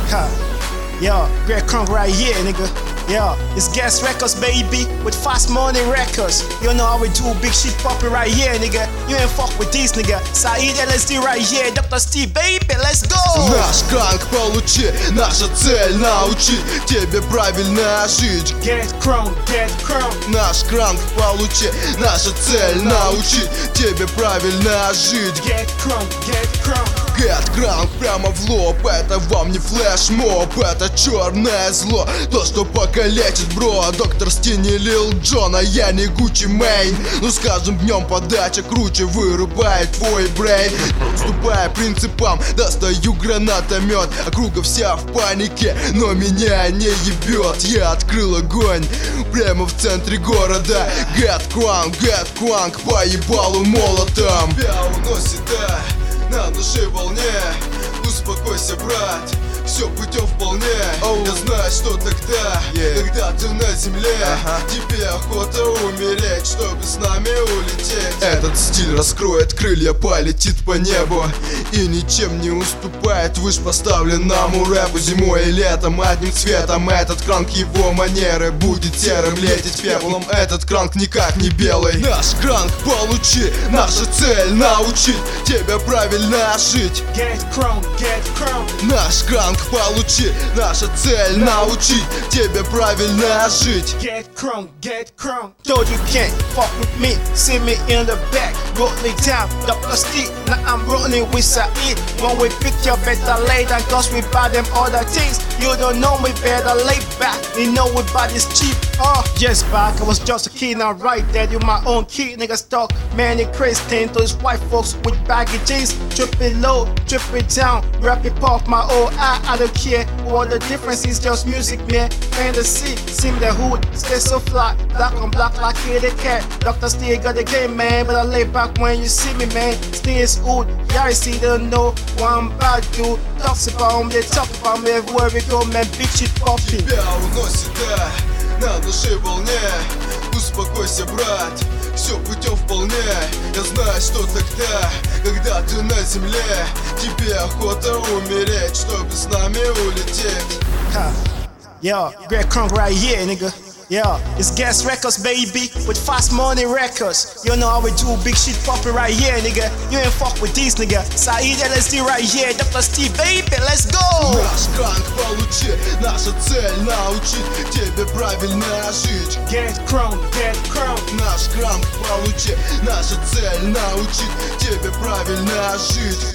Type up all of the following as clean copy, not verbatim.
Ha. Yo, Greg Crunk right here, nigga. Yo, it's Gas Records, baby, with Fast Money Records. You know how we do big shit poppin' right here, nigga. You ain't fuck with this, nigga. Said LSD right here, Dr. Steve, baby, let's go! Наш кранк получи, наша цель научить тебе правильно жить. Get crunk, get crunk. Наш кранк получи, наша цель научить тебе правильно жить. Get crunk, get crunk. Get crunk прямо в лоб, это вам не флешмоб, это черное зло, то, что покалечит, бро. Доктор Стини, Лил Джон, а я не Гуччи Мэйн. Ну скажем, днем подача круче, вырубает твой брейн. Уступая принципам, достаю гранатомет. Округа вся в панике, но меня не ебет. Я открыл огонь прямо в центре города. Get crunk, по ебалу молотом. Тебя уносит, да, на нашей волне. Успокойся, брат, все путем вполне. Я знаю, что тогда, когда ты на земле, тебе охота умереть, чтобы с нами улететь. Этот стиль раскроет крылья, полетит по небу и ничем не уступает вышепоставленному рэпу. Зимой и летом одним цветом. Этот кранк, его манеры будет серым, лететь пеплом. Этот кранк никак не белый. Наш кранк получи, наша цель научить тебя правильно жить. Get crunk, get crunk. Наш кранк получи, наша цель научить тебя правильно жить. Get crunk, get crunk. Told you can't fuck with me. See me in the back, rolling down, Dr. Steve. Now I'm rolling with Said. When we pick you better lay down, cause we buy them other things. You don't know me, better lay back. You know we buy this cheap. Just back, I was just a kid, now right there, you my own kid. Niggas talk, man, they crazy thing to these white folks with baggy jeans. Trip it low, trip it down, rap it off my old I don't care. What the difference is just music, man. Fantasy, seem the hood, stay so fly. Black on black like Kitty Cat. Dr. Steve got the game, man, but I lay back when you see me, man. Stay is good, yeah, I see don't know what I'm about to. Talks about me, they talk about me everywhere we go, man. Big shit popping. Тебя уносит, да, на нашей волне. Успокойся, брат, все путем вполне. Я знаю, что тогда, когда ты на земле, тебе охота умереть, чтобы с нами улететь. Yo, Greg Crunk right here, nigga. Yo, it's Gas Records, baby, with Fast Money Records. You know how we do big shit poppin' right here, nigga. You ain't fuck with this, nigga. Said LSD right here, Dr. Steve, baby, let's go! Наш кранк получи, наша цель научить тебе правильно жить. Get crunk, get crunk. Наш кранк получи, наша цель научить тебе правильно жить.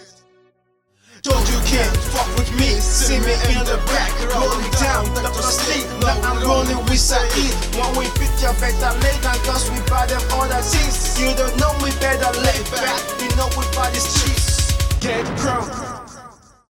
Told you can't fuck with me. See me in the back, rolling down, Dr. Steve. Now I'm rolling with Said. When we pick you better lay down, cause we buy them other things. You don't know me, better lay back. You know we buy this cheese. Get crunk.